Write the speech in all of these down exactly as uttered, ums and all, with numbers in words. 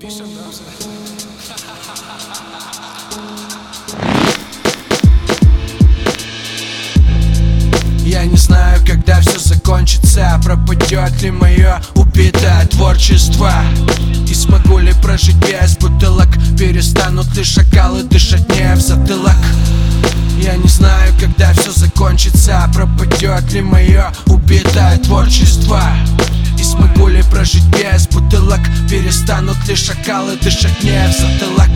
Пишем, да, уже? Я не знаю, когда все закончится, пропадет ли мое убитое творчество, и смогу ли прожить без бутылок, перестанут ли шакалы дышать мне в затылок. Я не знаю, когда все закончится, пропадет ли мое убитое творчество, и смогу ли прожить без бутылок, перестанут ли шакалы дышать мне в затылок.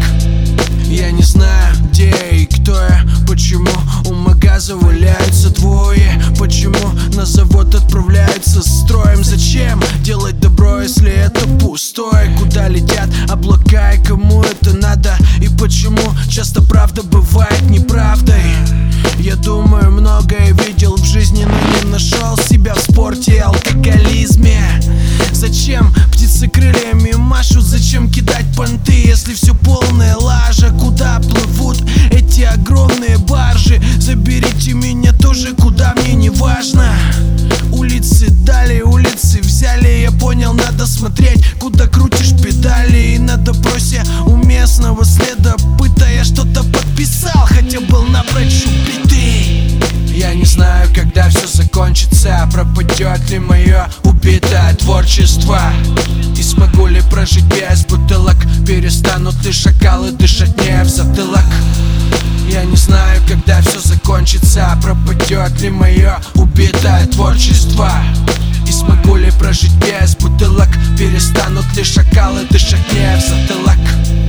Я не знаю, где и кто я, почему у магаза валяются двое, почему на завод отправляются строем. Зачем делать добро, если это пустое? Куда летят облака и кому это надо? И почему часто правда бывает неправдой? Я думаю, многое видел в жизни, но не нашел себя в спорте и алкоголизме. Зачем птицы крыльями машут? Зачем кидать понты, если все полная лажа? Куда плывут эти огромные баржи? Заберите меня тоже, куда мне не важно. Улицы дали, улицы взяли. Я понял, надо смотреть, куда крутишь педали. И на допросе у местного следопыта я что-то подписал, хотя был напрочь убитый. Я не знаю, когда все закончится, пропадет ли мое убитое творчество, и смогу ли прожить без бутылок, перестанут ли шакалы дышать мне в затылок. Я не знаю, когда все закончится, пропадет ли мое убитое творчество, и смогу ли прожить без бутылок, перестанут ли шакалы дышать мне в затылок.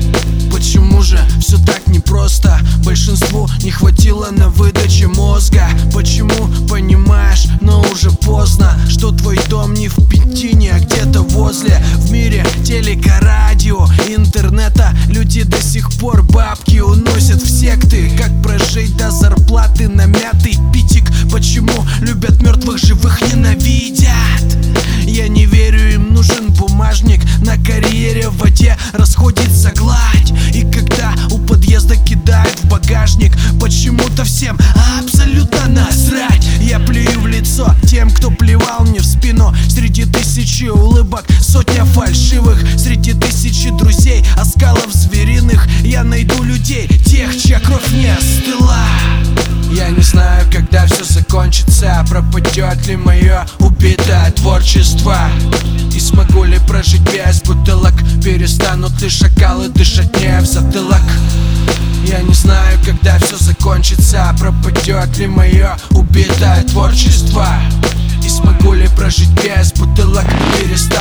Почему же все так непросто? Большинству не хватило на выдаче мозга. Почему, понимаешь, но уже поздно, что твой дом не в Пекине, а где-то возле. В мире телека, радио, интернета люди до сих пор бабки уносят в секты. Как прожить до зарплаты на мятый питик? Почему любят мертвых, живых ненавидят? Я не верю, им нужен бумажник. На карьере в воде расходится гладь. И когда у подъезда кидают в багажник, почему-то всем абсолютно насрать. Я плюю в лицо тем, кто плевал мне в спину. Среди тысячи улыбок сотня фальшивых. Среди тысячи друзей оскалов звериных я найду людей, тех, чья кровь не остыла. Я не знаю, когда все закончится, пропадет ли мое убитое творчество, и смогу ли прожить без бутылок, перестанут ли шакалы дышать мне в затылок. Я не знаю, когда все закончится, пропадет ли мое убитое творчество, и смогу ли прожить без бутылок, перестанут